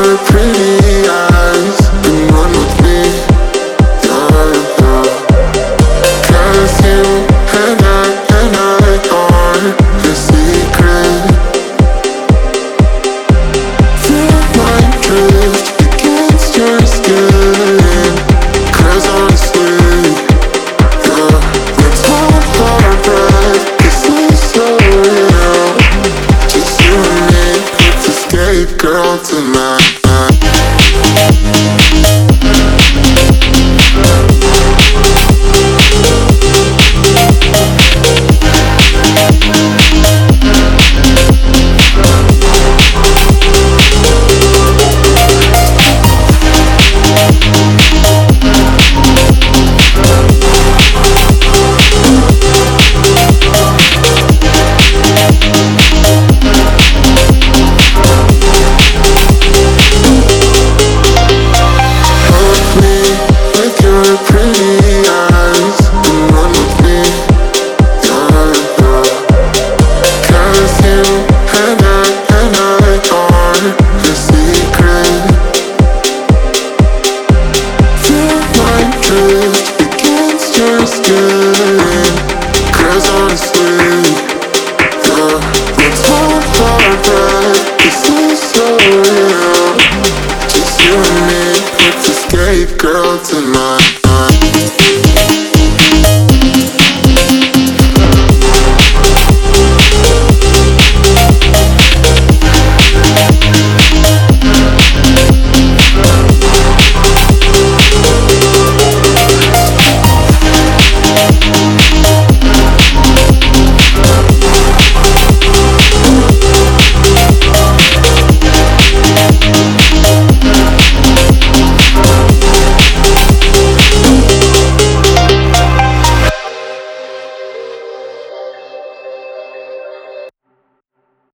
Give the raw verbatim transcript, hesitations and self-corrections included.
your pretty eyes and run with me, yeah, yeah. 'Cause you and I and I are the secret. Feel my drift against your skin. 'Cause honestly, yeah, let's hold our breath. This is so real. Just you and me, let's escape, girl, tonight. Cause honestly, yeah, let's hold our breath. This is so real. Just you and me, let's escape, girl, tonight.